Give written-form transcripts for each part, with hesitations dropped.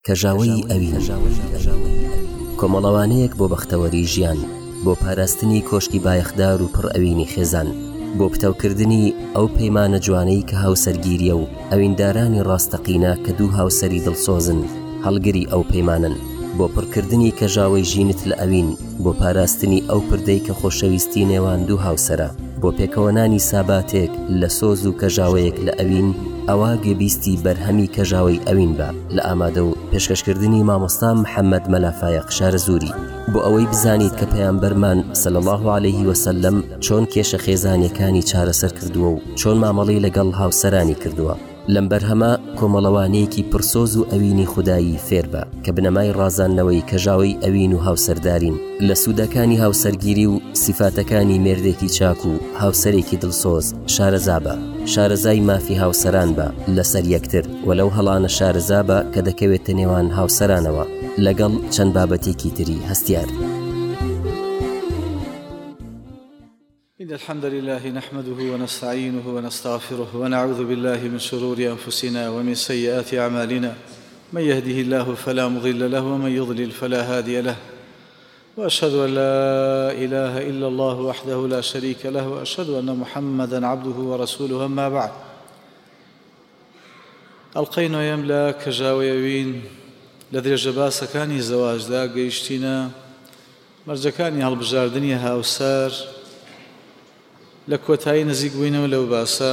کەژاوەی ئەوین کۆمەڵەوانەیەک بۆ بەختەوەری ژیان، بۆ پاراستنی کۆشکی بایەخدار و پڕ ئەوینی خێزان، بۆ پتەوکردنی ئەو پەیمانە جوانەی کە هاوسەرگیریە و ئەویندارانی ڕاستەقینە کە دوو هاوسەری دڵسۆزن هەڵگری ئەو پەیمانن، بۆ پڕکردنی کەژاوەی ژینت لە ئەوین، بۆ پاراستنی ئەو پردەی کە خۆشەویستی نێوان دوو هاوسەرە، بۆ پێکەوەنانی ساباتێک لە سۆز و کەژاوەیەک لە ئەوین، ئەوە گوێبیستی بەرهەمی کەژاوەی ئەوین بە لە ئامادە و پێشکەشکردنی مامۆستا محەممەد مەلافایەق شارەزووری، بۆ ئەوەی بزانیت کە پەیامبەرمان صلی الله عليه وسلم چۆن کێشە خێزانیەکانی چارەسەر کردووە و چۆن مامەڵەی لەگەڵ هاوسەرانی کردووە. لەم بەرهەمە کۆمەڵەوانەیەکی پرسۆز و ئەوینی خودایی فێر بە کە بنەمای ڕازاندنەوەی کەژاوەی ئەوین و هاوسەردارین لە سوودەکانی هاوسەرگیری و سیفاتەکانی مێردێکی چاک و هاوسەرێکی دڵسۆز شارەزا بە، شارەزای مافی هاوسەران بە لەسەر یەکتر وەلەو هەڵانە شارەزا بە کە دەکەوێتە نێوان هاوسەرانەوە لەگەڵ چەند بابەتێکی تری هەستیار. إن الحمد لله نحمده ونستعينه ونستغفره ونعوذ بالله من شرور أنفسنا ومن سيئات أعمالنا من يهده الله فلا مضل له ومن يضلل فلا هادي له وأشهد أن لا إله إلا الله وحده لا شريك له وأشهد أن محمدا عبده ورسوله. أما بعد القين يملا كجاويوين لدري جباسكاني زواج دا قيشتنا مرجكاني هالبجاردنيا هاوسار لە کۆتایی نزیک بووینەوە لەو باسە.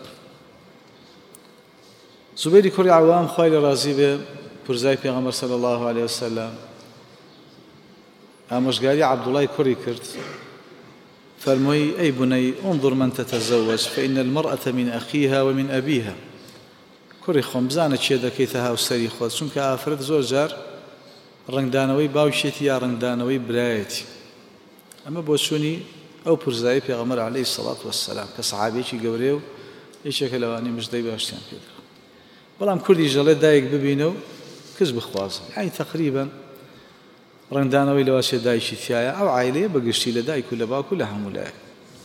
زوبەیری کوڕی عەوام خوای لە ڕازی بێ پورزای پێغەمبەر صلی الله عليه وسلم ئامۆژگاری عەبدوڵای کوڕی کرد، فەرمووی ئەی بونەی انظر من تتزوج فإن المرأة من أخيها ومن أبيها. کوڕی خۆم بزانە چێ دەکەیتە هاوسەری خۆت، چونکە ئافرەت زۆر جار ڕنگدانەوەی باوکێتی یا ڕنگدانەوەی برایەتی. ئەمە بۆ چوونی ئەو پرزایی پێغەمبەر عەلەیهی سەڵات وەسسەلام کە سەحابەیەکی گەورەیە و یەکێکە لەوانی مژدەی باشتیان پێدرا. بەڵام کوردی ژەڵێ دایک ببینە و کەس بخوازن، یعنی تەقریبەن ڕنگدانەوەی لەوا چێ دایکی تایە ئەو عایلەیە بەگشتی لە دایک و لە باوک و لە هەموو لایەک.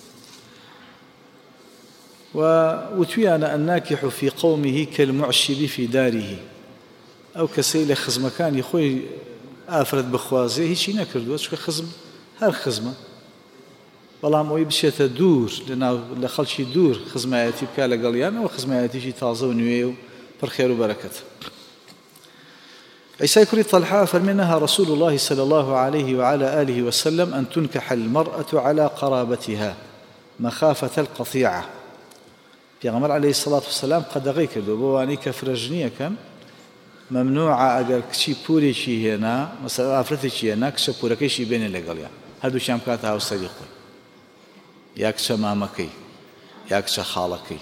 وتویانە الناكح في قومه كالمعشب في داره. ئەو کەسەی لە خزمەکانی خۆی ئافرەت بخوازێ هیچی نەکردووە، چونکە خزم هەر خزمە، بەڵام ئەوی بچێتە دوور لە خەڵکی دوور خزمایەتی بکە لەگەڵیان، ئەوە خزمایەتیشی تازە و نوێ و پڕخێر و بەرەکەت. عیسای کوڕی طەلحە فەرمێ نهى رسول الله صلى الله عليه وعلى آله وسلم أن تنكح المرأة على قرابتها مخافة القطيعة. پێغەمبەر عەلەیهی سەڵات وسەلام قەدەغەی کردو بۆ وانەی کە فرەژنیەکەن مەمنوعە ئەگەر کچی پورێکی هێنا، مەسەڵەن ئافرەتێکی هێنا، کچە پورەکەیشی بێنێ لەگەڵیان، هەردووکیان بکاتە هاوسەری خۆی، یا کچە مامەکەی یا کچە خاڵەکەی.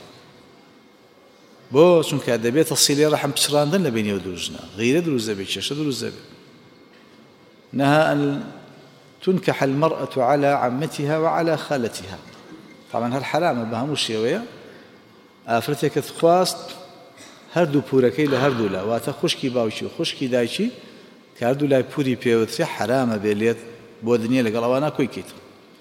بۆ چونکە دەبێتە سیلەی ڕەحم پچڕاندن لە بینی ئەو دوو ژنە، غیرە دروست دەبێت، کێشە دروست دەبێت. نهى أن تنكح المرأة على عمتها وعلى خالتها. طبعا هەر حرامە بە هەموو شێوەیە ئافرەتێکت خواست هەردوو پورەکەی لە هەردوو لا، واتە خوشکی باوکی و خوشکی دایکی کە هەردوو لای پوری پێوترێ حرامە بێلێت بۆ دنیا لەگەڵ ئەوانە کۆیکەیت.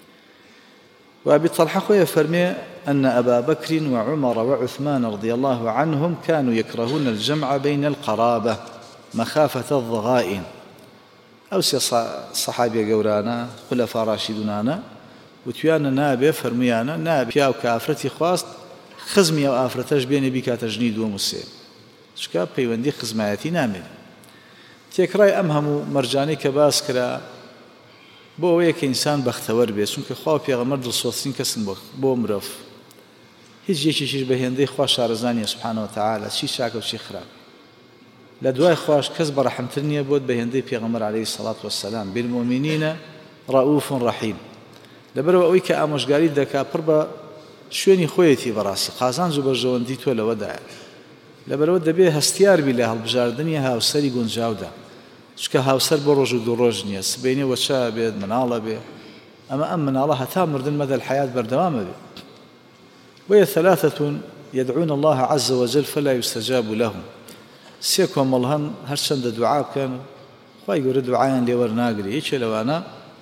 وأبي طلحة خويا فرمي أن أبا بكر وعمر وعثمان رضي الله عنهم كانوا يكرهون الجمع بين القرابة مخافة الضغائن. أو صحابي قورانا خلفاء راشدونانا وتيانا نابي فرميانا نابي ياو كافرتي خواست خزمي أو آفرتش بيني بك تجنيد ومسيب شكا بيوندي خزماتي نامل تيكراي أمهم مرجاني كباس كرا بۆ ئەوەیە کە ئینسان بەختەوەر بێت، چونکە خوا پێغەمبەر دڵسۆزترین کەسن بۆ مرۆڤ، هیچ یەکێکیش بە هێندەی خوا شارەزانیە سوبحانەه وتەعالە چی چاکە و چی خراپ. لە دوای خوش کەس بەڕەحمتر نییە بۆت بە هێندەی پێغەمبەر عەلەیهی سەڵات وەسسەلام بالمؤمنین ڕەئوف ڕەحیم. لەبەرەوە ئەوەی کە ئامۆژگاری دەکا پڕ بە شوێنی خۆیەتی بەڕاستی قازانج و بەرژەوەندی تۆ لەوەدایە. لەبەرەوە دەبێت هەستیار بی لە هەڵبژاردننی هاوسەری گونجاودا، چکە هاوسەر بۆ ڕۆژ و دوو ڕۆژ نییە، سبەینێ وەچا بێت مناڵە بێ، ئەمە ئەم مناڵە هەتا مردن مەدە الحەیات بەردەوامە بێت. وهي ثلاثة يدعون الله عز وجل فلا يستجاب لهم. سێ کۆمەڵ هەن هەرچەندە دوعا بکەن خوای گەورە دوعایان لێوەرناگرێ. یەکێ لەوانە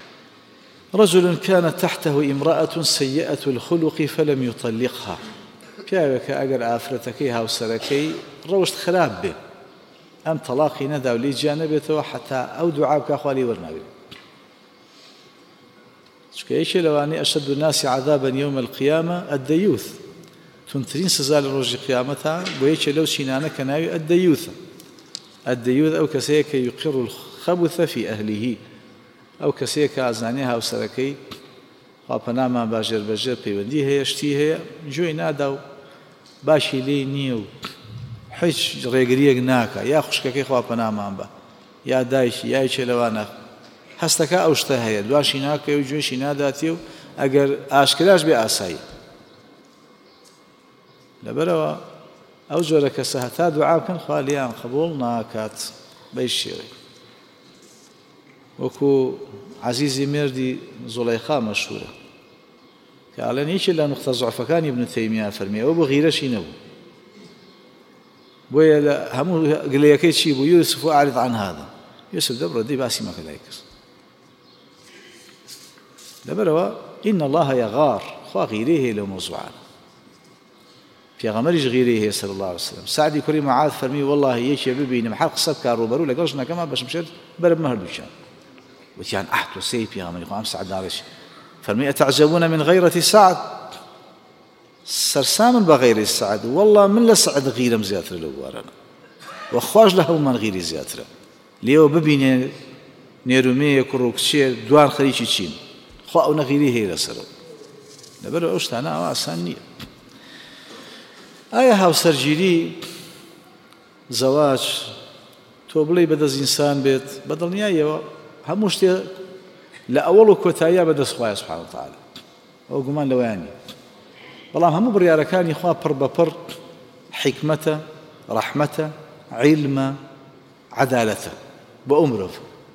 رجل كانت تحته امرأة سيئة الخلق فلم يطلقها. پیاوێکە ئەگەر ئافرەتەکەی هاوسەرەکەی ڕەوشت خراپ بێ، ئەم تەلاقی نەدا و لێی جیا نەبێتەوە حتا ئەو دوعا بکە خوا لێی وەرناگرێت. چونکە یەکێ لەوانەیە ئەشەد الناس عذابا یوم القیامة الدەیوث، تونترین سزا لە ڕۆژی قیامەتە بۆ یەکێ لەو چینانە کە ناوی الدەیوثە. الدەیوث ئەو کەسەیە کە یوقر الخەبث فی ئەهلیه، ئەو کەسەیە کە ئازانێ هاوسەرەکەی خواپەنامان باژێر بەژێر پەیوەندی هەیە شتی هەیە گوێی نادا و باشی لێی نییە و هیچ ڕێگریەک ناکە، یا خوشکەکەی خواپەنامان بە یا دایکی یایکێ لەوانە هەستەکە ئەو شتە هەیە دواشی ناکەی و گوێشی ناداتی و ئەگەر ئاشکراش بێ ئاسایی. لەبەرەوە ئەو جۆرە کەسە هەتا دوعا بکەن خوا لێیان قبوڵ ناکات بەی شێوەی. وەکو عەزیزی مێردی زوڵەیخا مەشهورە کە ئەڵێن یەکێ لە نوقتە زوعفەکانی ابن تەیمیە فەرمێ ئەوە بۆ غیرەشی نەبوو، بۆیە لە هەموو گلەیەکەی چی بوو؟ یوسف ئاعرض عن هذا، یوسف دەبڕە دەی باسی مەکە لای کەس. لەبەرەوە ئین الله یەغار، خوا غیرەی هەیە لەو مۆزوعانە، پێغەمبەریش غیرەی هەیە صلی الله علیه وسلم. سعدی کوڕی معاذ فەرمی وەڵڵاهی یەکێ ببینم هەر قسە بکا ڕوبەڕوو لەگەڵ ژنەکەمان بەشمشێت بەرەبمە هەردووکیان. وتیان ئەحد وسەی پێغەمبەری خوا ئەم سعد داڕێژ فەرمی ئەتەعجەبوونە من غەیرەتی سعد، سەرسامن بە غەیرەی سعد، وەڵڵا من لە سعد غیرەم زیاترە لەو بوارانە وەخواش لە هەموومان غیری زیاترە. لێوە ببینێ نێرومەیە کوڕ و کچێ دوان خەریکی چین، خوا ئەو نەغیری هەیە لەسەرەوە. لەبەرەوە ئەو شتانە ئەوە ئاسان نییە. ئایا هاوسەرگیری زەواج تۆ بڵێ بەدەست ئینسان بێت بەدڵنیاییەوە هەموو شتێ لە ئەوەڵ و کۆتاییە بەدەست خوایە سوبحانە وتەعالە، ئەو گومان لەوەیانی. بەڵام هەموو بڕیارەکانی خوا پڕ بەپڕ حیکمەتە، ڕەحمەتە، عیلمە، عەدالەتە بۆ ئەو مرۆڤ.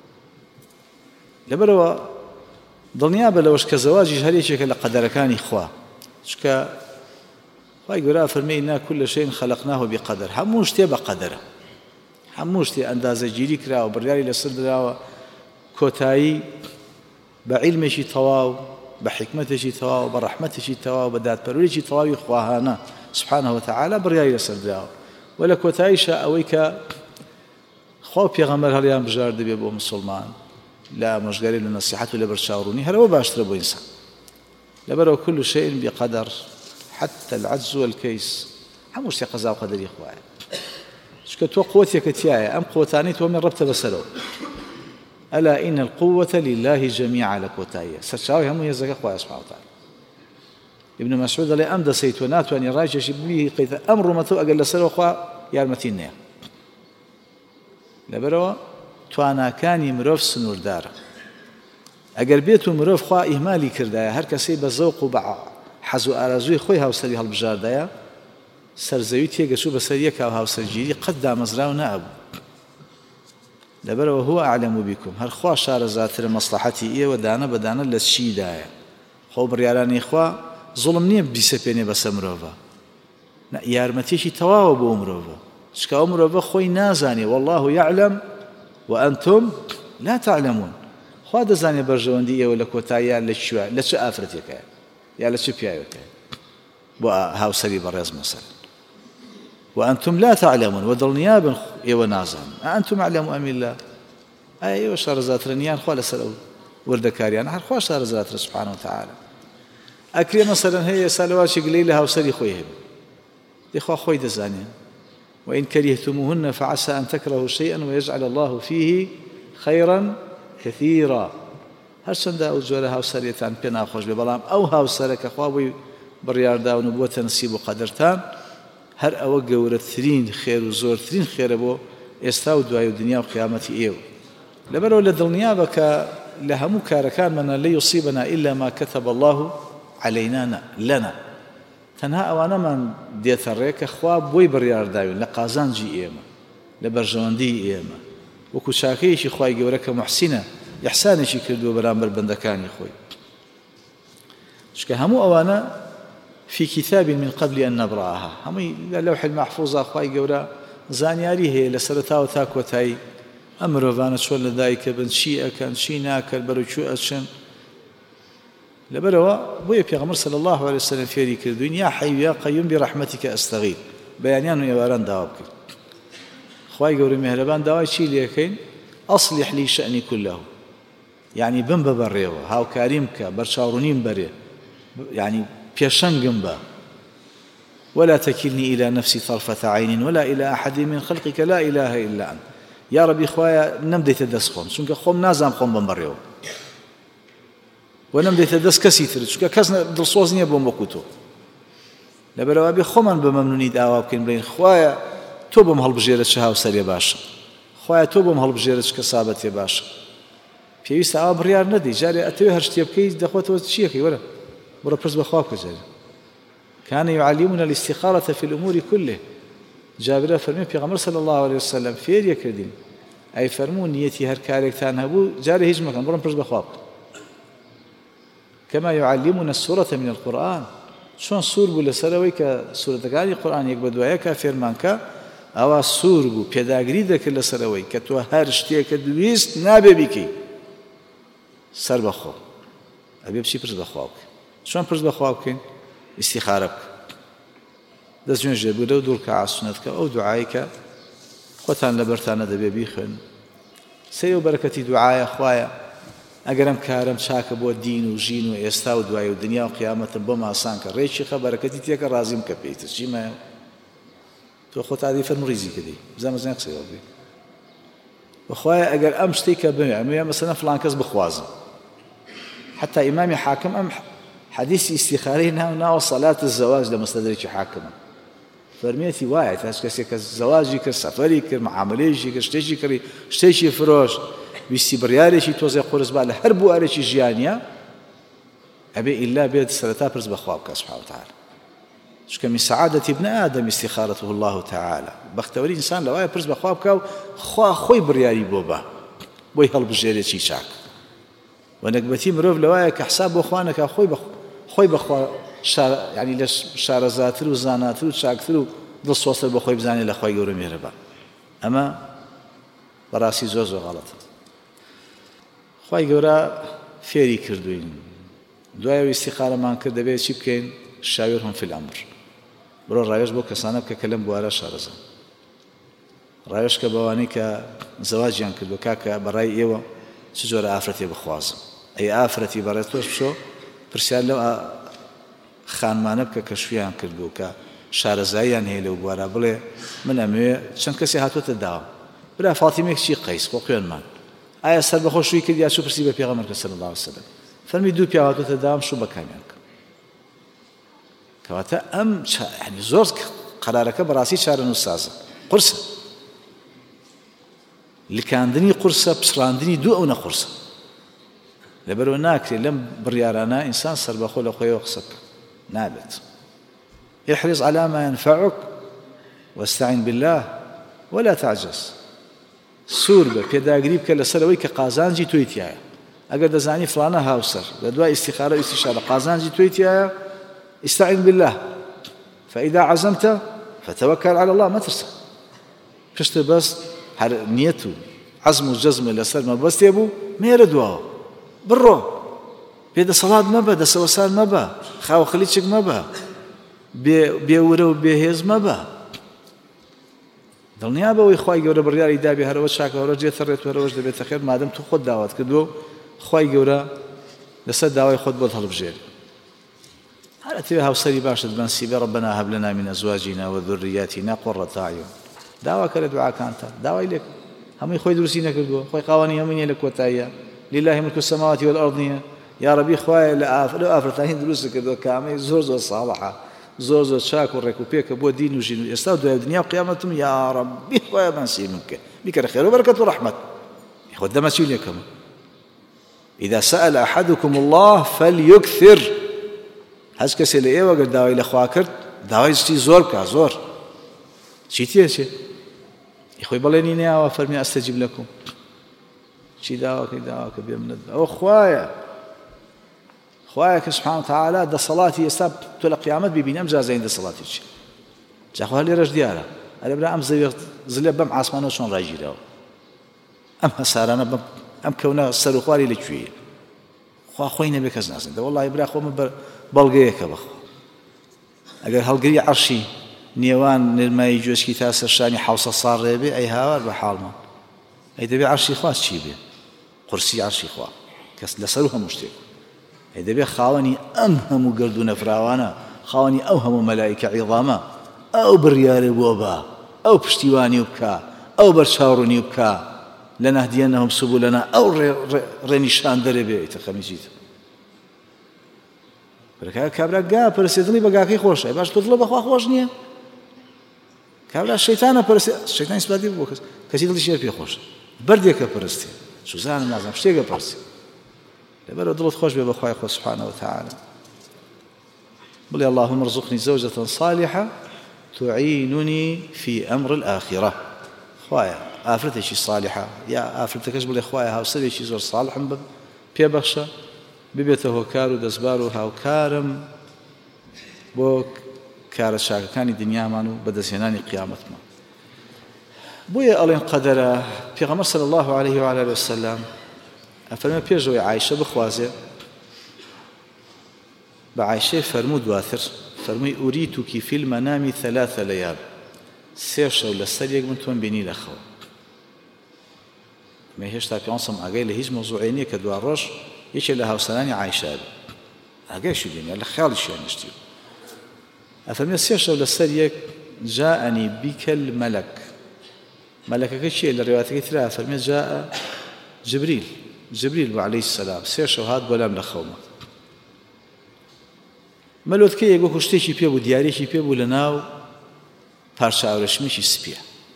لەبەرەوە دڵنیا بە لەوەش کە زەواجیش هەر یەکێکە لە قەدەرەکانی خوا، چونکە خوای گەورە فەرمێ ئینا کولە شەیئین خەلەقناه بقەدەر، هەموو شتێ بە قەدەرە، هەموو شتێ ئەندازەگیری کراوە بڕیاری لەسەر دراوە، کۆتایی بە عیلمێکی تەواو، بە حیکمەتێکی تەواو، بە ڕەحمەتێکی تەواو، بە دادپەروەریی تەواوی خواهانە سوبحانه وتەعالە بڕیاری لەسەر دراوە. و لە کۆتاییشە ئەوەی کە خوا و پێغەمبەر هەڵیان بژار دەبێ بۆ موسڵمان لە ئامۆژگاری لە نەسیحەت و لە بەرچاوڕوونی هەرەوە باشترە بۆ ئینسان. لەبەرەوە كل شيء بقدر حتى العجز والكيس، هەموو شتێ قەزا و قەدەری خوایە. چونکە تۆ قوتێکت تایە، ئەم قوتانەی تۆ من ڕەبتە بەسەرەوە. ئەلا ئین القوة لله جميعا لە کۆتاییە، سەرچاوی هەموو هێزەکە خوایە سوبحانه وتەعالە. ابن مسعود دەڵێ ئەم دەسەی تۆ ناتوانانی ڕایکێشی بقیتە ئەم ڕوومەتەوە ئەگەر لەسەرەوە خوا یارمەتی نییە. لەبەرەوە تواناکانی مرۆڤ سنووردارە. ئەگەر بێت و مرۆڤ خوا ئیهمالی کردایە، هەر کەسەی بە زەوق و بە حەز و ئارەزووی خۆی هاوسەری هەڵبژاردایە، سەرزەوی تێگەچوو بەسەر یەکا و هاوسەرگیری قەت دامەزراو نەبوو. لەبەرەوە هو ئەعلەم بکم، هەر خوا شارەزاترە مەسلەحەتی ئێوە دانە بەدانە لە چیدایە. خۆ بڕیارانی خوا زوڵم نییە بیسەپێنێ بەسە مرۆڤە، یارمەتێکی تەواوە بۆ مرۆڤە، چکە ئەو مرۆڤە خۆی نازانێ والله یعلم وأنتم لا تعلمون. خوا دەزانێ بەرژەوەندی ئێوە لە کۆتاییە لە چه ئافرەتێکەیە یا لە چه پیاوێکەیە بۆ هاوسەری بەڕێز مەسەل. وأنتم لا تعلمون، ودڵنیا بن ئێوە نازان. ئەنتم أعلم أم الله، ئایا ئێوە شارەزاترنیان خوا لەسەر ئەو وردەکاریان هەر خوا شارەزاترە سوبحانه وتەعالە. ئەکرێ مەسەلەن هەیە ئێستا لەواچێک گلەی لە هاوسەری خۆی هەبێ، دەیخوا خۆی دەزانێ. وإن كرهتموهن فعسى أن تكرهوا شيئا ويجعل الله فيه خيرا كثيرا. هەرچەندە ئەو جۆرە هاوسەرێتان پێ ناخۆش بێ، بەڵام ئەو هاوسەرە کە خوا بۆی بڕیارداون و بووەتە نسیب و قەدەرتان، هەر ئەوە گەورەترین خێر و زۆرترین خێرە بۆ ئێستا و دوای و دنیا و قیامەتی ئێوە. لەبەرەوە لە دڵنیا بە کە لە هەموو کارەکانمانە لە یوصیبنا إلا ما كتب الله علينا لنا، تەنها ئەوانەمان دێتە ڕێ کە خوا بۆی بڕیارداوین لە قازانجی ئێمە، لە بەرژەوەندی ئێمە، وەکو چاکەیەکی خوای گەورە کە محسینە ئیحسانێکی کردووە بەرامبەر بەندەکانی خۆی. چکە هەموو ئەوانە في كتاب من قبل أن نبرأها، هەمووی لە لەوح المەحفوظە خوای گەورە زانیاری هەیە لە سەرەتاوە تا کۆتایی ئەم مرۆڤانە چۆن لە دایکە بن، چی ئەکەن، چی ناکەن، بەرەوکوێ ئەچن. لەبەرەوە بۆیە پێغەمبەر صلی الله عليه وسلم فێری کردوین یا حەی یا قەیوم برەحمەتیکە ئەستەغیث، بەیانیان و ئێواران داوا بکرد. خوای گەورە میهرەبان داوای چی لێکەین ئەصلح لی شأنی كله يعني بم ببڕێوە هاوکاریم کە بەرچاوڕوونیم بەرێ يعني پێشەنگم بە ولا تكلني إلى نفسي طرفة عين ولا إلى أحد من خلقك لا إله إلا أنت يا ربي خوايا نمديت دەست خۆم چونکە خۆم نازانم خۆم بمبڕێەوە و نمديت دەست کەسی تر چونکە کەس دڵسۆز نییە بۆم وەکو تۆ لەبەرەوە بێ خۆمان بە مەمنونی داوا بکەین بڵێن خوایە تۆ بۆم هەڵبژێرە چه هاوسەرێ باشە خوایە تۆ بۆم هەڵبژێرە چ کەسابەتێ باشە پێویستە ئاوا بڕیار نەدەی جارێ ئەتەوێ هەر شتێ بکەیت دەخواتەوە چیەکەی وەرە بڕە پرس بەخوا بکە جارێ كان يعلمنا الاستخارة في الأمور كله جابر فرمي پیغمبر صلى الله عليه وسلم فير يكردين أي فرمون نيتي هر كاركتان هبو جاري هيج مكان برم برز بخواب كما يعلمنا السورة من القرآن شون سور بو لسروي كسورة كاني القرآن يكبدوايا كفرمان كا أو سور بو پیداگری دك لسروي كتو هر شتي كدويست نابي بكي سر بخو أبي بشي برز بخواب شون برز بخواب استخارة بك دەست جوێن ژێ بگرە و دوور کە عاسونەتکە ئەو دوعای کە خۆتان لە بەرتانە دەبێ بیخوێن سەیری و بەرەکەتی دوعایە خوایە ئەگەر ئەم کارم چاکە بۆ دین و ژین و ئێستا و دوای و دنیا و قیامەتم بۆم ئاسان کە ڕێکی خە بەرەکەتی تێکە ڕازیم کە پێیتر چیمایە تۆ خۆت عادی فەرموو ڕیزی کردی بزانە زێن قسەی بێ بەخوایە ئەگەر ئەم شتێک کە بمێ ئەمەیە مەسەلەن فڵان کەس بخوازم حتى ئیمامی حاکم ئەم حديث استخاري ناو صلاة الزواج لمستدرك حاكما فرميتي واعي تاش كسيك الزواج كر سفري كر معاملة كر شتيشي فروش بيستي بريالي شي توزي قرص بالله هربو على شي جيانيا أبي إلا بيد سرتا برز بخوابك سبحانه وتعالى شو من سعادة ابن آدم استخارته الله تعالى بختوري إنسان لو برز بخوابك خوي بريالي بوبا بوي هالبجيري شي شاك ونقبتي مروف لوايك حساب أخوانك خوي بخوا يعني لش شارزاتر وزاناتر وشاكتر دلسوسر بخوي بزاني لخوي جوري مهربان أما براسي زوز غلط خوي جورا فيري كردوين دعاء استخارة ما كرد بيه شيء بكين شاورهم في الأمر برو رايش بو كسانة بكلم بوارا شارزة رايش كبواني كزواج يعني كردو كاكا براي إيوه سجور آفرتي بخوازم أي آفرتي براتوش بشو برسال لو خانمانە بکە کە شویان کردبوو کە شارەزاییان هەیە لەو بوارە بڵێ من ئەمەوێ چەند کەسی هاتوۆتە داوام برا فاتیمێکی قەیس بۆ خوێنمان ئایا سەر بەخۆ شووی کرد یا چوو پرسی بە پێغەمبەر صلی الله علیه وسلم فەرمی دوو پیا هاتوۆتە داوام شوو بەکامیان کە کەواتە ئەم یعنی زۆر قەرارەکە بەڕاستی چارەنووسسازە قورسە لکاندنی قورسە پسڕاندنی دوو ئەو نەقورسە لەبەرەوە ناکرێت لەم بڕیارانە ئینسان سەربەخۆ لە خۆیەوە قسە بکە نابێت احرص على ما ينفعك واستعن بالله ولا تعجز سوور بە پێداگری بکە لەسەرەوەی کە قازانجی تۆی تایە ئەگەر دەزانی فلانە هاوسەر لە دوای استخارە و استشارە قازانجی تۆی تایە استعن بالله فإذا عزمت فتوكل على الله مترسە پشتە بەست هەر نیەت و عەزم و جەزمە لەسەر مەبەستێ بوو مێرە دواوە بڕۆ پێدەسەڵات مەبە دەسەوەسار مەبە خاوە خەلیچێک مەبە بێورە و بێهێز مەبە دڵنیا بەوەی خوای گەورە بڕیاری دابێ هەرەوە چاکە هەرە جێتە ڕێت هەرەوەش دەبێتە خێر مادەم تو خۆت داوات کردووە خوای گەورە لەسەر داوای خۆت بۆت هەڵبژێری هەر ئەتەوێ هاوسەری باشت بنسیبە ربنا هب لنا من أزواجنا وذرياتنا قرة أعين داواکە لە دوعاکانتە داوای لێک هەمووی خۆی دروستی نەکردووە خۆی قاوانی هەمووی نیە لە کۆتاییە لله ملك السماوات والأرض يا ربي خويا لا أفرتاهين دروس كذا كامل زور صالحة زور شاك وركوبيك أبو دين وجين يستودع الدنيا وقيامتهم يا ربي خويا بنسي منك بك خير وبركة ورحمة يا ده مسؤوليكم إذا سأل أحدكم الله فليكثر هز كسل إيه وقال داوي لخواكر داوي شتي زور كزور شتي شيء يا خوي بليني نيا وفرمي أستجيب لكم شي داواك بيمن أو خوايا سبحانه وتعالى ده صلاتي يستاب تلا قيامت ببين أم زين ده صلاتي شيء جاخوها لي رج ديارة أنا بلا أم زلي بم عاصمان وشون راجيله أم هسارنا بم أم كونا سروخواري لشوية خوينا بكز ناس ده والله يبرا خو بلقيك بخ أجر هالقري عرشي نێوان نرمایی گوێچکی تا سەرشانی 700 ساڵ ڕێبێ ئەی هاوار بە حاڵمان ئەی دەبێ عەرشی خوا چی بێ قورسی عەرشی خوا کەس لەسەر هەموو شتێک ئەی دەبێ خاوەنی ئەم هەموو گردوونە فراوانە خاوەنی ئەو هەموو مەلایکە عیظامە ئەو بڕیارە بۆ بە ئەو پشتیوانی بکە ئەو بەرچاوڕوونی بکە لەنەهدیەنەهوم سوبولەنا ئەو ڕێنیشان دەرێ بێ خەمیجیت کابرا گا پرسێدنی بە گاکەی خۆشە باش دڵە بەخوا خۆش نییە کابرا شەیتانە پرسێ شەیتان ئیسپاتی بۆ کەس کەسی دڵی شێر پێ خۆشە بەردێکە پرستێ سوزانم نازانم شتێکە پرسێ لەبەرەوە دڵت خۆش بێ بەخوای خۆ سبحانه وتعالى بڵێ اللهم ارزقني زوجة صالحة تعينني في أمر الآخرة خوايا ئافرەتێکی صالحة یا ئافرەتەکەش بڵێ خوايا هاوسەرێکی زۆر صالحم پێبەخشە ببێتە هۆکار و دەستبار و هاوکارم بۆ کارە چاکەکانی دنیامان و بەدەستهێنانی قیامەتمان بۆیە ئەڵێن قەدەرە پێغەمبەر صلی الله عليه وعلى آله وسلم ئەفەرمێ پێشەوەی عایشە بخوازێ بە عایشەی فەرموو دواتر فەرمووی ئوریتوکی فی المەنامی 3 لەیال 3 شەو لەسەر یەک من تۆم بینی لەخەوە مە هێشتا پێغەمبەر ئاگای لە هیچ مۆزوعێ نییە کە دوا ڕۆژ یەکێک لە هاوسەرانی عایشە بێ ئاگایشی بینی لە خەیاڵیشیان نیشتی ئەفەرمێ 3 شەو لەسەر یەک جاءنی بیکە المەلەک مەلەکەکە چییە لە ڕێواتەکەی ترا ئەفەرمێ جاء جبریل عەلەیهی السەلام 3 شەو هات بۆ لام لەخەومە مەلۆتکەیەک وەکو شتێکی پێ بوو دیارێکی پێ بوو لە ناو پارچە ئاورەشمێکی سپیە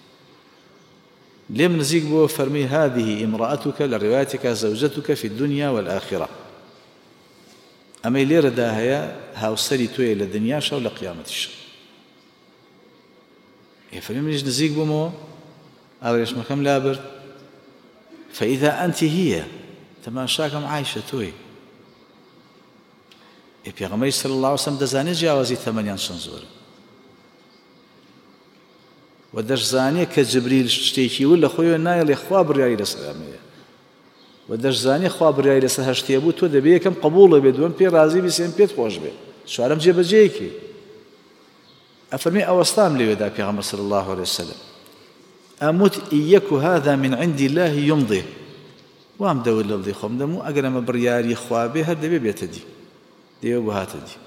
لێم نزیک بووە فەرمی هذه امرأتك لە ڕێواتێکە زەوجەتك في الدنيا والآخرة ئەمەی لێرەدا هەیە هاوسەری تۆیە لە دنیاشە و لە قیامەتیشە فەرمی منیش نزیک بوومەوە ئاورێشمەکەم لابرد فإذا أنت هي تەماشاکەم عایشە تۆی پێغەمبەری صلی الله علیه وسلم دەزانێت جیاوازی تەمەنیان چەند زۆرە و دەشزانێت کە جبریل شتێکی ول لە خۆیەوە نایڵێ خوا بڕیاری لەسەر ئەمەیە و دەشزانێت خوا بڕیاری لەسەر هەر شتێ بوو تۆ دەبێ یەکەم قبوڵە بێ دووەم پێ ڕازی بی سێم پێت خۆش بێ چوارەم جێبەجێیەکی ئەفەرمێ ئەوەستام لێوێدا پێغەمبەر صلی الله عليه وسلم ئەموت ئیەک هذا من عند الله يمضي وام دەور لە دڵی خۆم دەموو ئەگەر ئەمە بڕیاری خوا بێ هەر دەبێ بێتە دی دەیە بۆ هاتە دی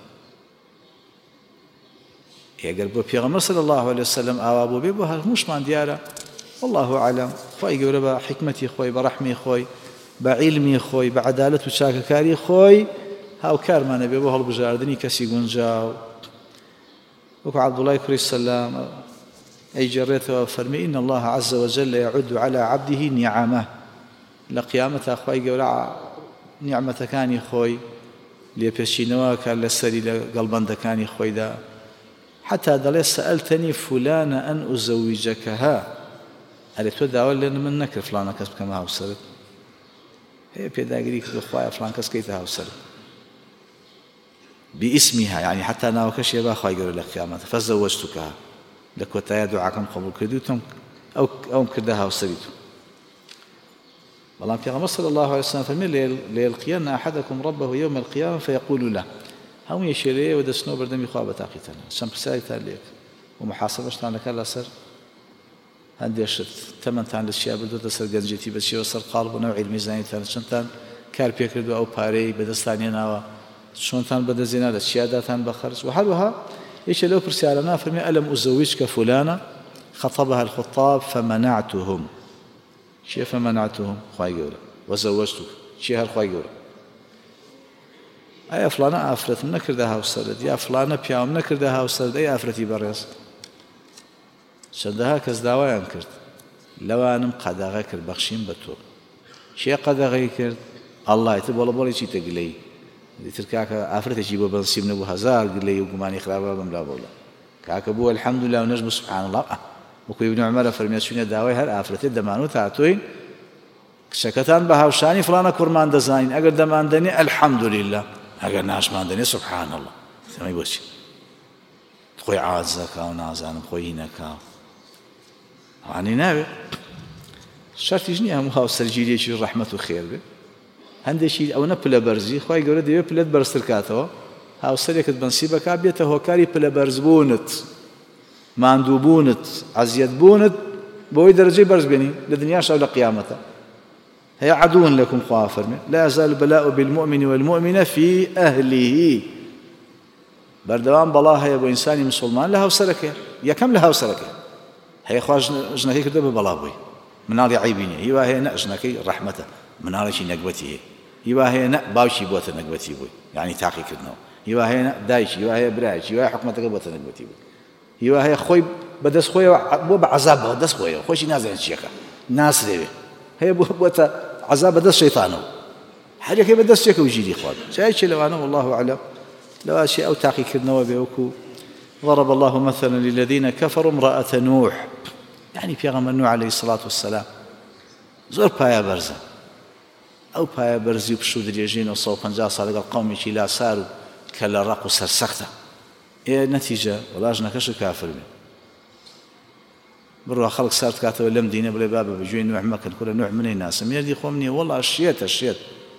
ئەگەر بۆ پێغەمبەر صلی الله عليه وسلم ئاوا بۆ بێ بۆ هەمووشمان دیارە والله أعلم خوای گەورە بە حکمەتی خۆی بە ڕەحمی خۆی بە عیلمی خۆی بە عەدالەت و چاکەکاری خۆی هاوکارمانە بێ بۆ هەڵبژاردننی کەسی گونجاو وەکو عەبدوڵای کوڕی سەلام ئەیجێڕێتەوە فەرمی إن الله عز وجل يعد على عبده نعمه لە قیامەتا خوای گەورە نیعمەتەکانی خۆی لێپێچینەوە کە لەسەری لەگەڵ بەندەکانی خۆیدا حتى دەڵێ سألتني فلان أن أزوجكها ئەرێ تۆ داوا لێ من نەکرد فلانە کەس بکەمە هاوسەرت هەیە پێداگیری کردو خوایە فلان کەس کەیتە هاوسەرت باسمها يعني حتى ناوەکەش ێبا خوای گەورە لە قیامەتە فزەوەجتوکەها لە کۆتایە دوعاکەم قبوڵ کردی تۆم ئەوم کردە هاوسەری تو بەڵام پێغەمبەر صلی الله عليه وسلم فەرمێ ليلقين أحدكم ربه يوم القيامة فيقول له هەموو یەکێرەیە و دەچنەوە بەردەمی خوا بەتاقیتەنە چەند پرسیارێکتان لێ و محاسەبەشتان لەکات لەسەر هەندێک شت تەمەنتان لە چیا بردووەتە سەر گەنجێتی بەچیەوە سەرقاڵ بوونەوە عیلمی زانیتان چەندتان کار پێ کردووە ئەو پارەی بەدەستان هێناوە چۆنتان بەدەستهێنا لە چیاداتان بەخەرج و هەروەها یەکێ لەو پرسیارانە فەرمێ ئەلەم ئوزەویجکە فولانە خەطەبەها الخطاب فمنعتهم چییە فمنعتهم خوای گەورە وەزەوەجتوک چییە هەر خوای گەورە ئایا فلانە ئافرەتم نەکردە هاوسەرت یا فلانە پیاوم نەکردە هاوسەرت ئەی ئافرەتی بەڕێز چەندەها کەس داوایان کرد لەوانم قەدەغە کرد بەخشیم بە تۆ چێ قەدەغەی کرد ئەڵڵایتە بۆڵەبۆڵێکی تەگلەی دیتر کاکە ئافرەتێکی بۆ بەنسیب نەبوو هەزار گلەی و گومانی خراپە بەملا بۆڵە کاکە بووە الحەمدوللا و نەژم سوبحان الله وەکو ئیبن عومەرە فەرمێ چوونە داوای هەر ئافرەتێ دەمانوت هاتووین کچەکەتان بە هاوشانی فلانە کوڕمان دەزانین ئەگەر دەماندەنێ الحەمدوللا ئەگەر ناشمان دەنێ سوبحان الله دەمەی بۆچی خۆی عاجزەکە و نازانم خۆی هینەکە ئەوانەی ناوێ شەرتیش نییە هەموو هاوسەرگیریەکی ڕەحمەت و خێر بێ هەندێکی ئەوەنە پلە بەرزی خوای گەورە دەوێت پلەت بەرزتر کاتەوە هاوسەرێکت بەنسیب بکا بێتە هۆکاری پلە بەرزبوونت ماندوو بوونت عەزیەت بوونت بۆی دەرەجەی بەرز بێنی لە دنیاش ئەو لە قیامەتە هي عدو لكم خوا فرمي لا يزال البلاء بالمؤمن والمؤمنة في أهله بردوان بلا هي بو إنساني مسلمان لها وسركه يا كم لها وسركه هي خواج جنكي كده ببلا بوي مناضي عيبيني هي هي نجنكي رحمته مناضي شي نقبتي هي هي باوشي بوت نقبتي بوي يعني تاقي كدنو هي دايش هي برايش هي حكمتك بوت نقبتي بوي هي خوي بدس خوي بو بعذاب بدس خوي خوشي نازل شيخه ناس ليه هي بوت عذاب بدس شيطانه حاجه كي بدس شيك وجيدي اخوان شيء لو انا والله اعلم لو شيء او تاقي كدنو بيوكو ضرب الله مثلا للذين كفروا امرأة نوح يعني في غمر نوح عليه الصلاة والسلام زور بايا برزة أو بايا برزي وبشو دريجين وصوفا جاء صادق القوم يشي لا ساروا كلا راقوا سرسخته إيه النتيجة والله جنكش كافر من بروا خلق صارت كاتب لم دينه بلا بابا بجوين نوح مكن كل نوح من الناس يردي خومني والله الشيت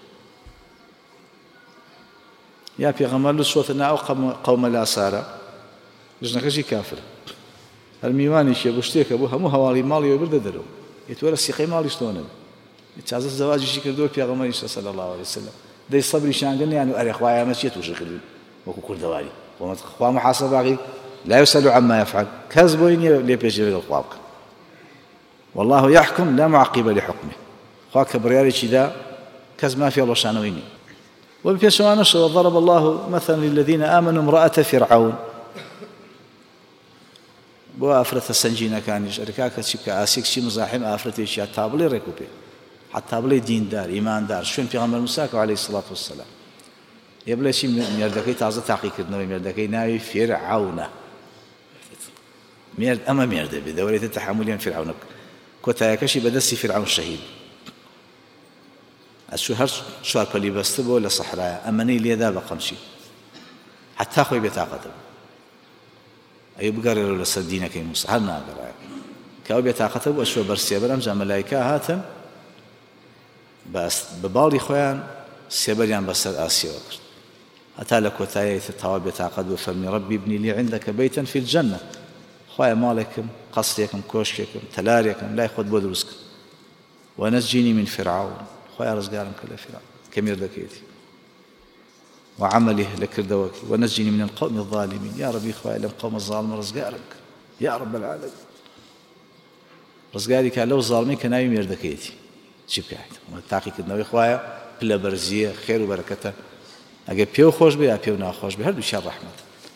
يا في غمر له صوتنا أو قوم لا سارة جنكشي كافر الميواني شيء بوشتيك أبوها مو هوالي مالي ويبرد درو يتولى السيقي مالي شلونه يتعزز الزواج شيء كردو في غمر صلى الله عليه وسلم ده الصبر شان قلنا يعني أري أخويا مشيت وش خلوه وكل دوالي وما أخويا محاسب باقي لا يسأل عما يفعل كذبين ليه بيجي القواب والله يحكم لا معقب لحكمه أخويا كبرياري شدا كذب ما في الله شانويني وفي سوانا ضرب الله مثلا للذين آمنوا امرأة فرعون بو أفرت السنجينة كانش أركاك تشبك آسيك شي مزاحم أفرت إيشيا تابلي ركوبي حتى تابلي دين دار إيمان دار شون في غمر مساك عليه الصلاة والسلام يبلي شي ميردكي تازة تحقيق النبي ميردكي ناوي فرعون ميرد أما ميرد بدورة التحملين فرعون كوتايكشي بدسي فرعون الشهيد الشهر شوار بلي بستبو لصحراء أمني لي ذا بقمشي حتى أخوي بتاقته أي بقرر لسدينا كي موسى هل ناقر كأو بيتاقته وأشوى برسيا برمجا ملايكا هاتن بس ببالي خوان سيبريان بسر آسيا وقت أتى لك وتاية التواب بيتاقته وفرمي ربي ابني لي عندك بيتا في الجنة خويا مالكم قصريكم كوشككم تلاريكم لا يخد بودروسكم ونسجيني من فرعون خويا رزقارم كلا فرعون كمير ذكيتي وعمله لكردوك ونجني من القوم الظالمين يا ربي خويا لم قوم الظالم رزقارك يا رب العالمين رزقاري كان لو ظالمين كان نايم يردكيتي شي بكايت وتاقي كدنوي خويا بلا برزيه خير وبركته اجا بيو خوش بي بيو ناخوش بي هردو شر رحمه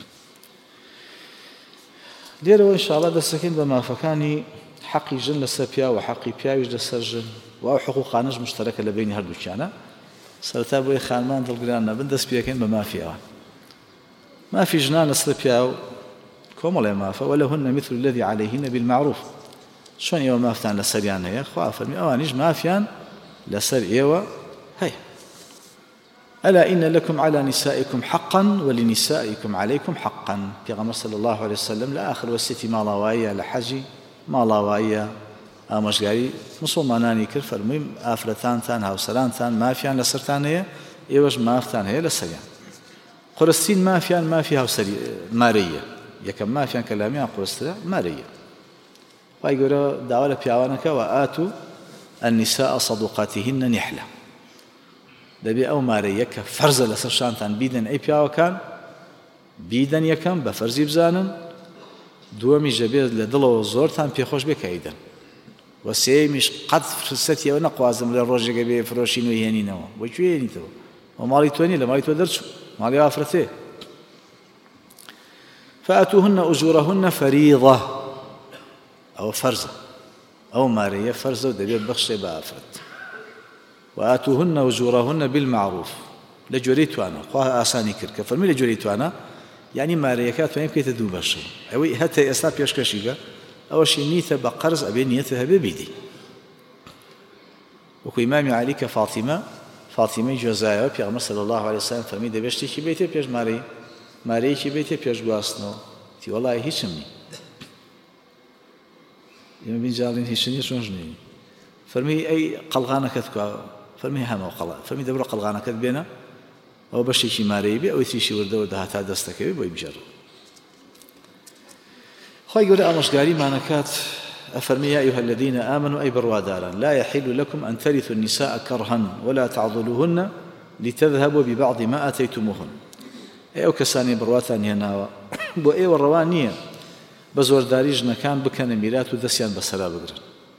ديرو ان شاء الله دسكين بما فكاني حقي جن لسبيا وحقي بياوج لسرجن و حقوقانش مشتركه لبين هردو كان سرتا بوي خانمان دڵگران نەبن دەست پێکەین بە مافیەوە مافی ژنان لەسەر پیاو کۆمەڵێ مافە وەلەهن مثل الذي عليهن بالمعروف چۆن ئێوە مافتان لەسەریان هەیە خوا فەرمی ئەوانیش مافیان لەسەر ئێوە هەیە ألا إن لكم على نسائكم حقا ولنسائكم عليكم حقا پێغەمبەر صلى الله عليه وسلم لە آخر وەسیەتی ماڵاواییە لە حەجی ماڵاواییە ئامۆژگاری مسلمانانی کرد فەرمووی ئافرەتانتان هاوسەرانتان مافیان لەسەرتان هەیە ئێوەش مافتان هەیە لەسەریان قورسترین مافیان مافی هاوسەری مارەیە یەکەم مافیان کە لامیان قورسترە مارەیە خوای گەورە داوا لە پیاوانەکە وآتوا النساء صدقاتهن نحلة دەبێ ئەو مارەیە کە فەرزە لەسەر شانتان بیدەن ئەی پیاوەکان بیدەن یەکەم بە فەرزی بزانن دووەمیش دەبێت لە دڵەوە زۆرتان پێخۆش بێ کە ئەیدەن وسيمش قد فرستي وانا قوازم للرجل بي فروشين ويهنينه وجوينيتو ومالي توني لمالي تودرش مالي افرته فاتوهن اجورهن فريضه او فرزه او ماريه فرزه ودليل بخش بافرت واتوهن اجورهن بالمعروف لجوريتو انا خو اساني كرك فرمي لجوريتو انا يعني ماريه كانت يمكن تدوبش اي حتى اسلاب يشكشيغا أول شيء نيته بقرض أبي نيتها ببيدي وكو إمامي علي كفاطمة جوزايا بيغمر صلى الله عليه وسلم فرمي دبشتي شي بيتي بيش ماري شي بيتي بيش قواسنو تي والله هيشمني يما بين جارين هيشني شون جنيني فرمي أي قلغانة كتكو فرمي هما وقلا فرمي دبرو قلغانة كتبينا أو بشتي شي ماري بي أو يتي شي وردو دهاتا دستك بي بيجر خۆی گەورە ئامۆژگاریمانەکات أفرمي يا أيها الذين آمنوا أي بروادارا لا يحل لكم أن ترثوا النساء كرها ولا تعضلوهن لتذهبوا ببعض ما آتيتموهن أو كساني برواتان هناوا بو أي والروانية بزورداري جنكان بكن ميلات ودسيان بسرا بقرن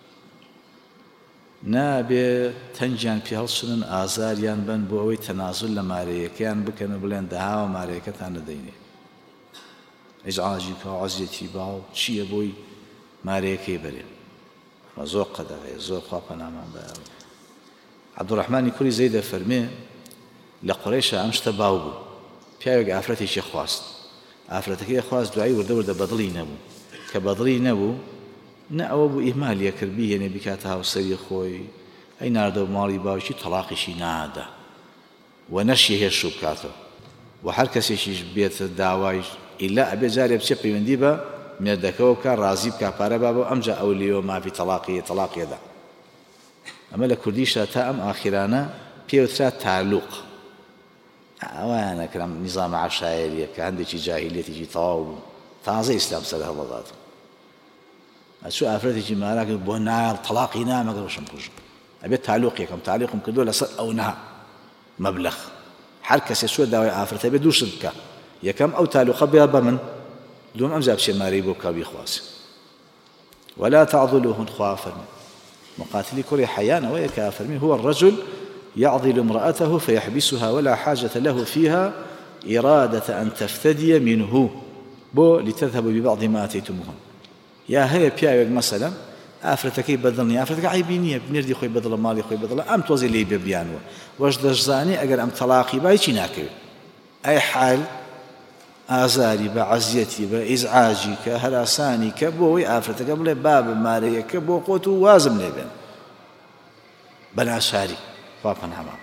نابێ تەنجیان پێ هەڵچنن ئازاریان بن بۆ ئەوەی تەنازل لە مارەیەکەیان بکەن و بڵێن داهاوە مارەیەکەتان نەدەینێ ئیزعاجی کە عەزیەتی باو چییە بۆی مارەیەکەی بەرێ زۆر قەدەغەیە زۆر خوا پەنامان بە عەبدوڕەحمانی کوڕی زەیدە فەرمێ لە قوڕەیشە ئەم شتە باو بوو پیاوێک ئافرەتێکی خواست ئافرەتەکەی خواست دوایی وردە وردە بەدڵی نەبوو کە بەدڵی نەبوو نە ئەوە بوو ئیهمالیە کرد بیهێنێ بیکاتە هاوسەری خۆی ئەی ناردە ماڵی باوکی تەلاقیشی نادا و نەشی هێرش و بکاتەوە و هەر کەسێکیش بێتە داوای ئیلا ئەبێ جارێ بچێ پەیوەندی بە مێردەکەەوە بکە ڕازی بکە پارە با بۆ ئەمجا ئەو لێەوە مافی تەلاقیەدا ئەمە لە کوردیشە تا ئەم ئاخیرانە پێوترا تالوق ئەوانە کەم نیزامە عەشایریە کە هەندێکی جاهیلیەتێکی تەواو بوو تازە ئیسلام سەر هەڵەدات ئەچوو ئافرەتێکی ماراکە بۆ نایڵ تەلاقی نامەگە بەشم کوژ ئەبێت تالوقێکم تالیقم کردووە لەسەر ئەو نها مەبلەغ هەر کەسێ سوێ داوای ئافرەتە بێ دوو شت بکە یەکەم ئەو تالوقە بێ بە من دوم ئەمجا بچێ مارەی بۆ بکە بیخواسی ولا تعضلوهن خوا فەرمێ مقاتلی کوڕی حەیانەوەیە کە فەرمی هو الرجل يعضل امرأته فيحبسها ولا حاجة له فيها إرادة أن تفتدي منه بو لتذهب ببعض ما آتيتموهن يا هەیە پیاوێک مەسەلەن ئافرەتەکەی بەدڵنی ئافرەتەکە عیبی نییە بنێردی خۆی بەدڵە ماڵی خۆی بەدڵە ئەم تۆزی لێی بێ بیانوە وەش دەشزانێ ئەگەر ئەم تەلاقی بای چی ناکەوێت ئەی حال ئازاری بە عەزیەتی بە ئیزعاجی کە هەراسانی کە بۆ ئەوەی ئافرەتەکە بڵێ بابە مارەیەکە بۆ قۆت و وازم لێ بێن بەناشاری خوا پەناهمان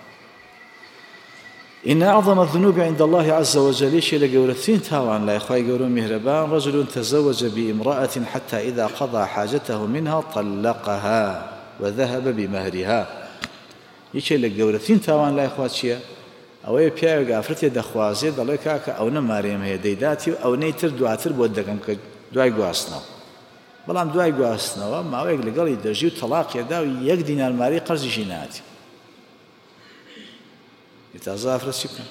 إن أعظم الذنوب عند الله عز وجل شيء لجورتين تاوان لا يخاي جورون مهربان رجل تزوج بامرأة حتى إذا قضى حاجته منها طلقها وذهب بمهرها يشيء لجورتين تاوان لا يخوات شيء أو يبيع قافرتي دخوازي ضلوا كاك أو نماريم هي ديداتي أو نيتر دواتر بودكم كدواي قاسنا بلام دواي قاسنا وما هو يقول قال يدجيو طلاق يداو يقدينا الماري قرض جيناتي يتظافر السكن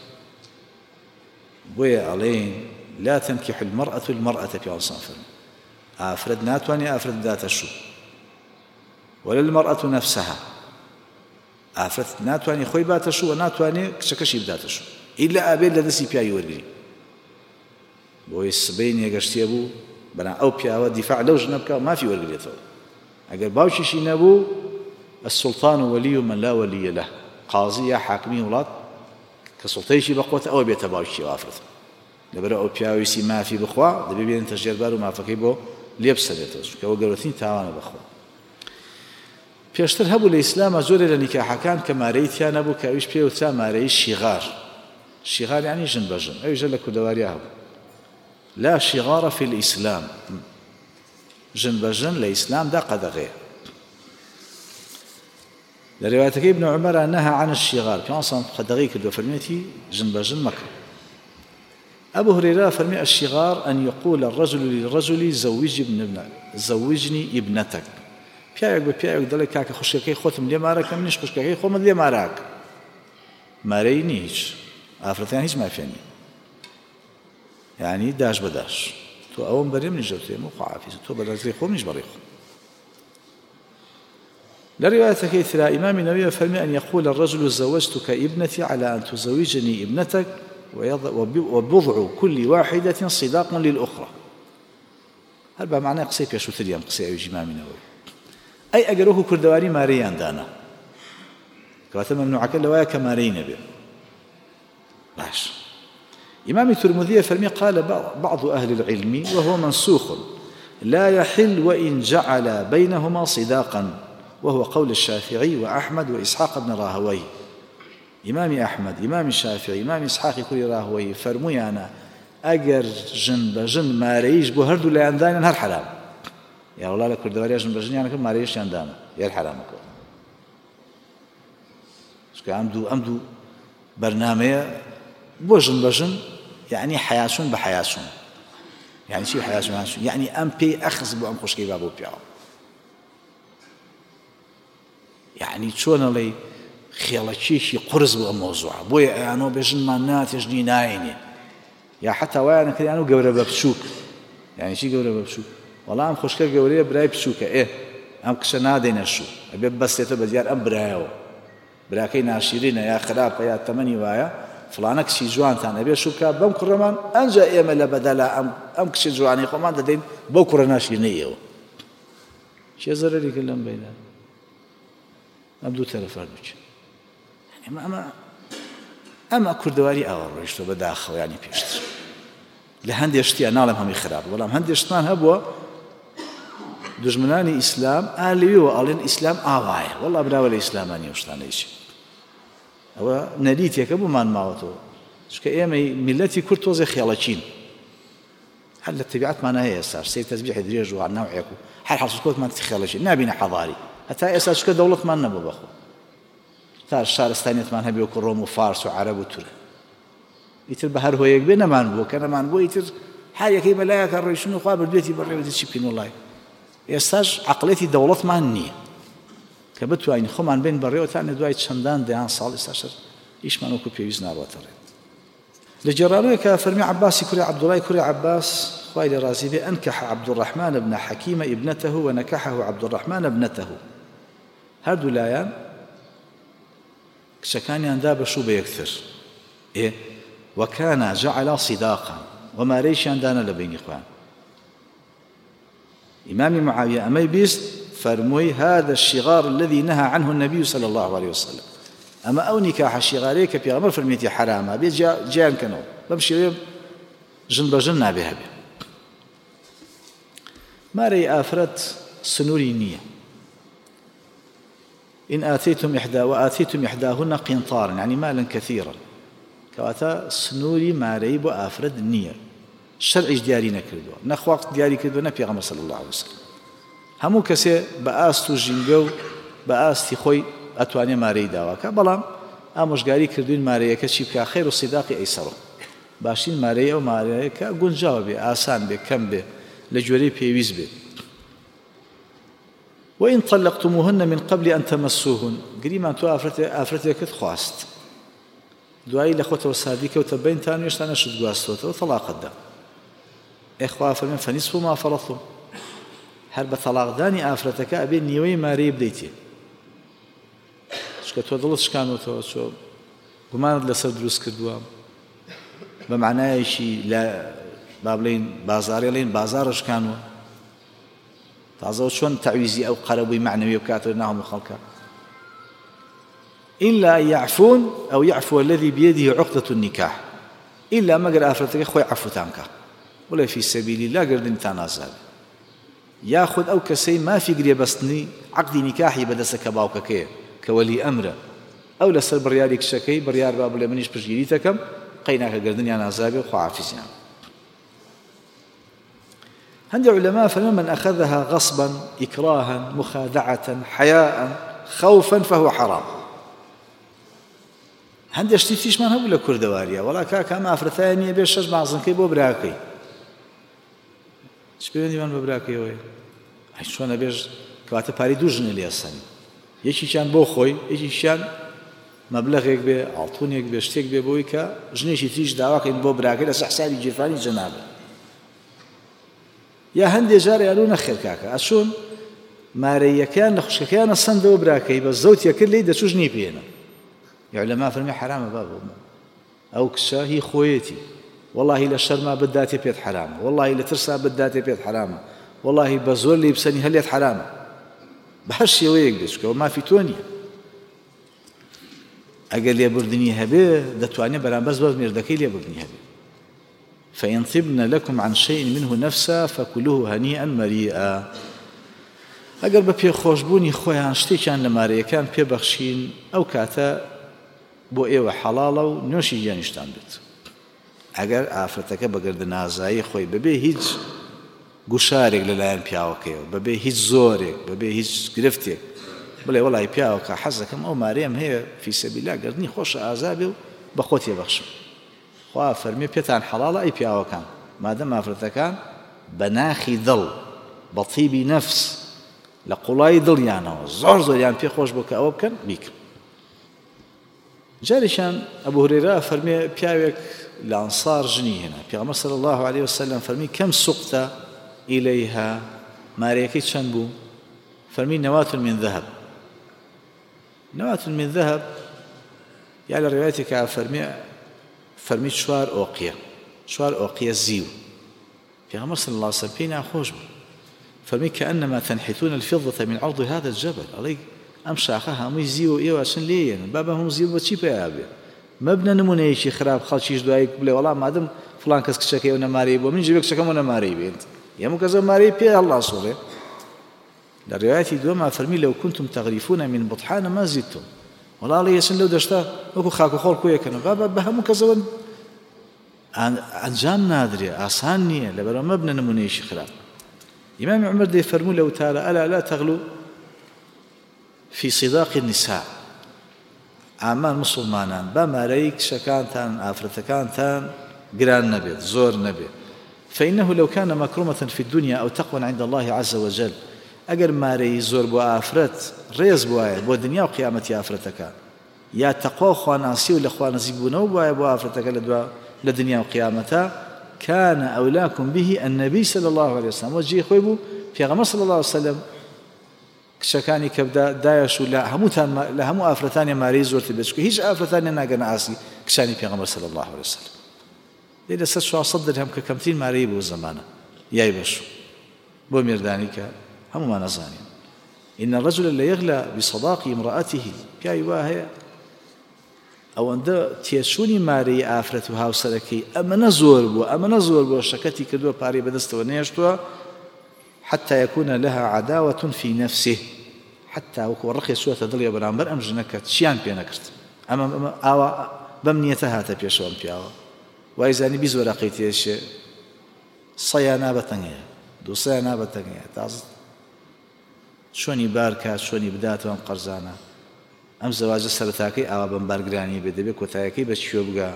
بويا علين لا تنكح المرأة في عصافر أفرد ناتواني أفرد ذات الشو ولا المرأة نفسها أفرد ناتواني خوي بات الشو وناتواني كشكشي بذات الشو إلا أبين لدسي بيا يوري بويا السبين يقشتي أبو بنا أو بيا ودفاع لو جنبك ما في ورقلي طول أقل باوشي شي نبو السلطان ولي من لا ولي له قاضي حاكمي ولاد كسلطيشي بقوة أو بيتباوشي وافرت لبرا أو بياويسي ما في بخوا دبي بين تشجير بارو ما فكي بو ليبس بيتوش كوا قولتين تاوانا بخوا بيشتر هبو الإسلام زوري لنكاح كان كما ريت يا نبو كاويش بيوتا ما ريش شغار شغار يعني جن بجن أي جل كدواريها لا شغار في الإسلام جن بجن الإسلام دا قد غير لروايتك ابن عمر نهى عن الشغار كان أصلا خدغيك الوفرميتي جنب جن مكة أبو هريرة فرمي الشغار أن يقول الرجل للرجل زوجني ابنتك بيعك ببيعك دلك كاك خشكي خوتم لي مارك منيش خشكي خوم لي مارك ماريني هيش أفرتين هيش ما فيني يعني داش بداش تو أول بريم نجوتي مو قعافي تو بداش لي خوم نيش بريخ لرواية كيثرى إمام النووي فرمي أن يقول الرجل زوجتك ابنتي على أن تزوجني ابنتك وبضع كل واحدة صداقا للأخرى هل بقى معناه قصي بيشو تريم قصي أيوجي إمام النووي أي أجروه كردواري ماريان دانا كواتم ممنوع كل لوايا كمارين به باش إمام الترمذي فرمي قال بعض أهل العلم وهو منسوخ لا يحل وإن جعل بينهما صداقا وهو قول الشافعي وأحمد وإسحاق بن راهويه إمام أحمد إمام الشافعي إمام إسحاق كل راهويه فرمي أنا أجر جن بجن ما ريش بهردو اللي عندنا نهار حرام يا والله لك كردواري جن بجن يعني كم ما ريش عندنا يا الحرام شو أمدو برنامج بجن بجن يعني حياسون بحياسون يعني شي حياة جوان شو يعني أم بي أخذ بو أم خوشكي بابو بياو يعني شون لي خيالتشيشي قرز بو الموضوع بوي أنا بيجن ما ناتجني نايني يا حتى وانا كده أنا جورة ببشوك يعني شي جورة ببشوك والله أم خوشكي جورة براي بشوكة إيه أم كشنا دينا شو أبي بس يتبديار أم برايو براكي ناشرين يا خراب يا تمني ويا فلانك شي جوان تانا بي شوكا بم كرمان انجا ايما لبدلا ام كشي جواني قمان دين بوكر ناشرينيه شي زرري كلام بيننا ابدو تلفرنك يعني اما كردواري اور رشتو بداخو يعني بيشت لهندي اشتي انا لهم هم خراب ولا هندي اشتان هبوا دجمناني اسلام الي وقالن اسلام اواي والله براو الاسلام اني وشتاني شي هو نريتك أبو مان ماوتو شو كأيامي ملتي كرتوزي خيالتين هل التبعات ما نهي أساس سير تسبيح دريج وعن نوعكم هل حصلت ما تخيالتين نابين حضاري حتى أساس شو كدولة ما نبوا بخو تار الشهر الثاني ما نبي وكروم وفارس وعرب وترك يتر بحر هو يقبلنا ما نبوا كنا ما نبوا يتر حاجة كي ملاك الرئيسون وقابل بيتي بري وتشيبين والله أساس عقلتي دولة ما نية كبتوا عين خمان بين بريء وثاني دوايت شندان دهان صال استشر إيش ما نوكو بيوزنا رواتره لجرانوي كفرمي عباس كري عبد الله كري عباس خوالي رازي أنكح عبد الرحمن بن حكيم ابنته ونكحه عبد الرحمن ابنته هادو لايان شكاني أنداب شو بيكثر إيه وكان جعل صداقا وما ريش عندنا لبين إخوان إمام معاوية أمي بيست فرموي هذا الشغار الذي نهى عنه النبي صلى الله عليه وسلم أما أو نكاح الشغاريك في أمر فرميتي حراما بيت جان كانوا بمشي جن بجن بها ما ري آفرت سنوري نية إن آتيتم إحداهن قنطارا يعني مالا كثيرا كواتا سنوري ما ريب آفرد النية الشرع دياري نكردوا نخواق دياري كردوا نبي غمر صلى الله عليه وسلم همو كسي بآستو جنگو بآستی خوي أتواني ماري داواكا بلام آموشگاری کردوین ماریەکە چی بکە خیر و صداقی ئەیسەڕۆ باشین مارەیە و مارەیەکە گونجاو بێ ئاسان بێ کەم بێ لە گوێرەی پێویست بێ وإن طلقتموهن من قبل أن تمسوهن گریمان تو ئافرەتێکت خواست دوایی لە خۆتەوە سادی کەوتە بینتان وێشتا نەشت گواستۆتەوە تەلاقت دا ئێخوا فەرمێن فەنیسف ما فەرەضتم هەر بە تەلاقدانی ئافرەتەکە ئەبێ نیوەی مارەیە بدەیتێ چکە تۆ دڵت شکانەوەتەوە چۆ گومانت لەسەر دروست کردووە بە معنایەکی لە با بڵێین بازاڕی لێن بازاڕە شکانوە تازەوە چۆن تەعویزی ئەو قەرەبووی معنەوی بکاتەوە ناو هەموو خەڵکە إلا أن يعفون أو يعفو الذي بيده عقدة النكاح إلا مگر ئافرەتەکە خۆی عەفوتانکە وڵێ فی سەبیلی الله گردنتان ئازاد یاخود ئەو کەسەی مافی گرێبەستنی عەقدی نیکاحی بەدەستە کە باوکەکەیە کە وەلی ئەمرە ئەو لەسەر بڕیاری کچەکەی بڕیار با بڵێ منیش پشتگیری دەکەم قەیناکە گردنیان ئازابێ و خواحافیزیان هەندێک علەما فەرموون من أخذها غصبا إكراها مخادعة حياء خوفا فهو حرام هەندێک شتی تریشمان هەبوو لە کوردەواریە وەڵا کاکە ئەم ئافرەتایە نییە بێ شەش مازنکەی بۆ براکەی چ پەیوەندیمان بە براکەیەوەیە چۆنە بێژ کەواتە پارەی دوو ژنە لێ ئەسەنی یەکیشیان بۆ خۆی یەکیشیان مەبلەغێک بێ ئاڵتوونێک بێ شتێک بێ بۆی کە ژنێکی تریش داواکەین بۆ براکەی لەسەر حسابی گیرفانی جەنابێت یا هەندێک جارە یارو نەخێر کاکە ئەچۆن مارەیەکەیان لە خوشکەکەیانە سەندەوە براکەی بە زەوتێکرد لێی دەچوو ژنی پێێنە علەما فەرمی حرامە بابە ئەو کچە هی خۆیەتی واللهی لە شەرما بداتێ پێت حرامە واللهی لە ترسا بداتێ پێت حرامە واللهی بە زۆر لێی بسەنی هەلێت حرامە بە هەر شێوەیەک دەچکەوە مافی تۆ نییە ئەگەر لێبوردنی هەبێ دەتوانێت بەرامبەر بەس مێردەکەی لێبوردنی هەبێ فإن طبن لكم عن شيء منه نفسا فكلوه هنيئا مريئا ئەگەر بە پێخۆشبوونی خۆیان شتێکیان لە مارەیەکان پێبەخشین ئەو کاتە بۆ ئێوە حەڵاڵە و نوێشی گیانیشتان بێت ئەگەر ئافرەتەکە بە گردنازایی خۆی بەبێ هیچ گوشارێک لەلایەن پیاوەکەیەوە بەبێ هیچ زۆرێک بەبێ هیچ گرفتێک بڵێ وەڵی پیاوەکە حەز دەکەم ئەو مارەیەم هەیە فی سەبیلا گردنی خۆشە ئازابێ و بە خۆت تێبەخشم خوا فەرمێ پێتان حەڵاڵە ئەی پیاوەکان مادەم ئافرەتەکان بناخي ظل بطيب نفس لقولاي دڵیانەوە زۆر زۆریان پێخۆش بوو کە ئەوە بکەن بیکەن. جاریشان ئەبوو هورێرە فەرمێ پیاوێک لە ئەنسار ژنی هێنا، پێغەمبەر صلی الله عليه وسلم فەرمی کەم سوقتە ئیلەیها، مارەیەکەی چەند بوو؟ فەرمی نەوات من ذهب. نەوات من ذهب یا لە ڕێوایەتێکە فەرمی 4 ئۆقیە، 4 ئۆقیە زیو. پێغەمبەر صلی الله عليه وسلم پێی ناخۆش بوو، فەرمی كأنما تنحتون الفضة من عرض هذا الجبل. ئەڵێ ئەم شاخە هەمووی زیو ئێوە چن لێیەن، با بە هەموو زیو بۆچی پێیا بێ؟ مەبنە نمونەیەکی خراپ خەڵکیش دوایی بڵێ وەڵام مادەم فڵان کەس کچەکەی ئەو نەمارەی بۆ من جێبێ کچەکەم نەمارەی بێت، هەموو کەس مارەی پێ هەڵا سوڵێ. لە ڕێوایەتی دووەما فەرمی لەو كنتم تغریفون من بطحان ما زدتم. وەڵاڵی هێچن لەو دەشتا وەکو خاک و خۆڵ کۆیەکەنەوە، با بە هەموو کەسەوە ئەنجام نادرێ، ئاسان نییە، لەبەرەوە مەبنە نمونەیەکی خراپ. إمام عمر دي فرموا له تعالى ألا لا تغلو في صداق النساء. أعمال مسلمانان بماريك شكانتان أفرتكانتان قران نبي زور نبي، فإنه لو كان مكرمة في الدنيا أو تقوى عند الله عز وجل، أجر ماري زور بو أفرت ريز بو الدنيا وقيامة أفرتك يا تقوى خواناسي ولا خواناسي بونو بو أفرتك لدنيا وقيامتها، كان أولاكم به النبي صلى الله عليه وسلم. وجي خويبو في غمر صلى الله عليه وسلم كشكاني كبدا دايش لا همو أفرتان ماريز ورتبتشك هيج أفرتان ناقنا عاسي كشاني في غمر صلى الله عليه وسلم. لذا ستشو أصدر هم ككمتين ماريبو زمانا ياي بشو بو ميردانيك همو ما نزاني. إن الرجل اللي يغلى بصداق امرأته ياي واهي أو أنده تيشوني ماري آفرت وهاوسركي أما نزور بو شكتي كدوا باري بدست ونيشتوا حتى يكون لها عداوة في نفسه، حتى وكو الرقية سوى تدلي برامبر أم جنكت شيان بينكرت أما آوا بمنيتها تبيشون بياوا وإذا نبيز ورقيتي الشيء صيانا بتنيا دو صيانا بتنيا تاز شوني باركات شوني بدات وان قرزانا ئەم زەواجە سەرەتاکەی ئاوا بەمبارگرانی بێ دەبێت کۆتاییەکەی بە شوێ بگا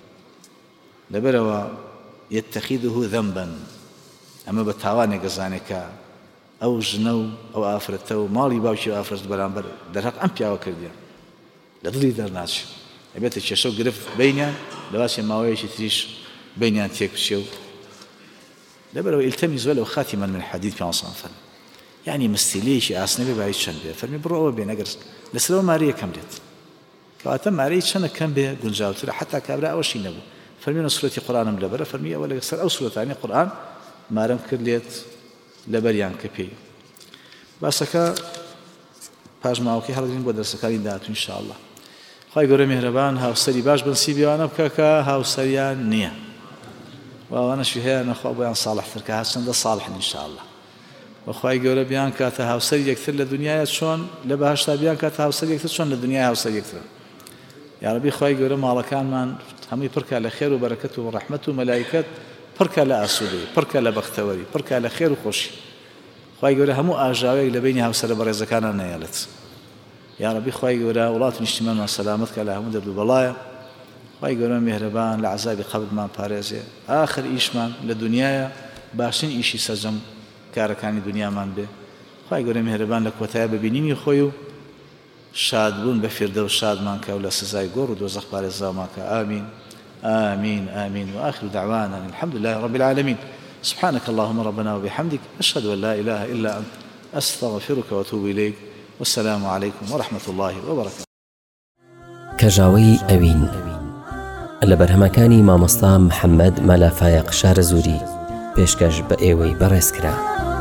لەبەرەوە یەتەخیدهو ذەمبەن ئەمە بە تاوانێک گەزانێکە ئەو ژنە و ئەو ئافرەتە و ماڵی باوکی و ئافرەت بەرامبەر دەرهەق ئەم پیاوە کردیان لە دڵی دەرناچێ ئەبێتە کێشە و گرفت بینیان لەواشێ ماوەیەکی تریش بینیان تێک بچێ و لەبەرەوە ئیلتەمیز وەلەو خاتیمەن من حەدید پێ يعني مستیلەیەکی ئاسنەبێ باید چەند بێ فەرمی بڕۆەوە بێ نەگەر لەسەرەوە ماریە کەم دێت کەواتە مارەی چەندە کەم بێ گونجاوترە حتا کابرا ئەوەشی نەبوو فەرمیونە سورەتی قورئانم لەبەرە فەرمی ئەوە لەسەر ئەو سورەتانی قورئان مارەم کرد لێت لەبەریان کە پێی باسەکە پاژماوەکەی هەڵگرین بۆ دەرسەکانی داهاتوو ئینشاءالله. خوای گەورە میهرەبان هاوسەری باش بنسیبی ئەوانە بکە کە هاوسەریان نییە و ئەوانەشی هەیە نەخوا بۆیان ساڵحتر کە هەرچەندە ساڵحن ئینشاءالله. وخوای گەورە بیان کاتە هاوسەر یەکتر لە دنیاە چۆن لە بەهەشتا بیان کاتە هاوسەر یەکتر چۆن لە دنیای هاوسەر یەکتر. یا رەبی خوای گەورە ماڵەکانمان هەمووی پڕکە لە خێر و بەرەکەت و ڕەحمەت و مەلایکەت، پڕکە لە ئاسوودەی، پڕکە لە بەختەوەری، پڕکە لە خێر و خۆشی. خوای گەورە هەموو ئاژاوەیەک لە بینی هاوسەرە بەڕێزەکانان نەیەڵێت. یا رەبی خوای گەورە وڵات و نیشتیمانمان سەلامەت کە لە هەموو دەرد و بەڵایە. خوای گەورە میهرەبان لە عەزابی قەبرمان پارێزێ، ئاخر ئیشمان لە دنیایە باشترین ئیشی سەرجەم کارەکانی دنیامان بێ. خوای گەورە میهرەبان لە کۆتایە ببینینی خۆی و شادبوون بە فیردەوس شادمان کە و لە سزای گۆڕ و دۆزەخ پارێزرامان کە. ئامین آمين آمين وآخر دعوانا الحمد لله رب العالمين. سبحانك اللهم ربنا وبحمدك أشهد أن لا إله إلا أنت أستغفرك وأتوب إليك والسلام عليكم ورحمة الله وبركاته. كجاوي أوين لبرهمكاني مامۆستا محەممەد مەلافایەق شارەزووری پێشکەش بە ئێوەی بەڕێزکرا.